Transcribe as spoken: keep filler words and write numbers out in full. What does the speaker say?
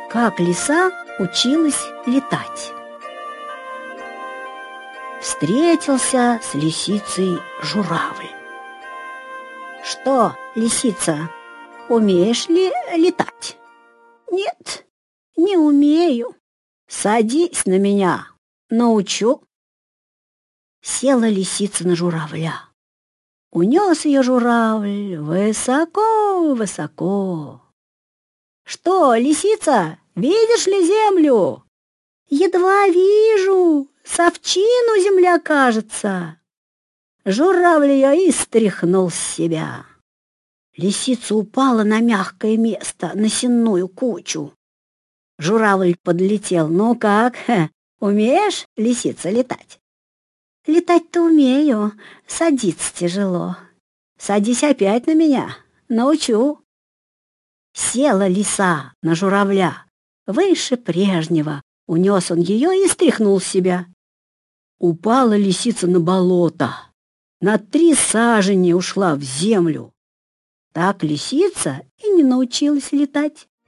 Как лиса училась летать. Встретился с лисицей журавль. «Что, лисица, умеешь ли летать?» «Нет, не умею». «Садись на меня, научу». Села лисица на журавля. Унес ее журавль высоко-высоко. «Что, лисица, видишь ли землю?» «Едва вижу, совчину земля кажется». Журавль ее и стряхнул с себя. Лисица упала на мягкое место, на сенную кучу. Журавль подлетел. «Ну как, хе, умеешь, лисица, летать?» «Летать-то умею, садиться тяжело». «Садись опять на меня, научу». Села лиса на журавля. Выше прежнего унес он ее и стряхнул с себя. Упала лисица на болото. На три сажени ушла в землю. Так лисица и не научилась летать.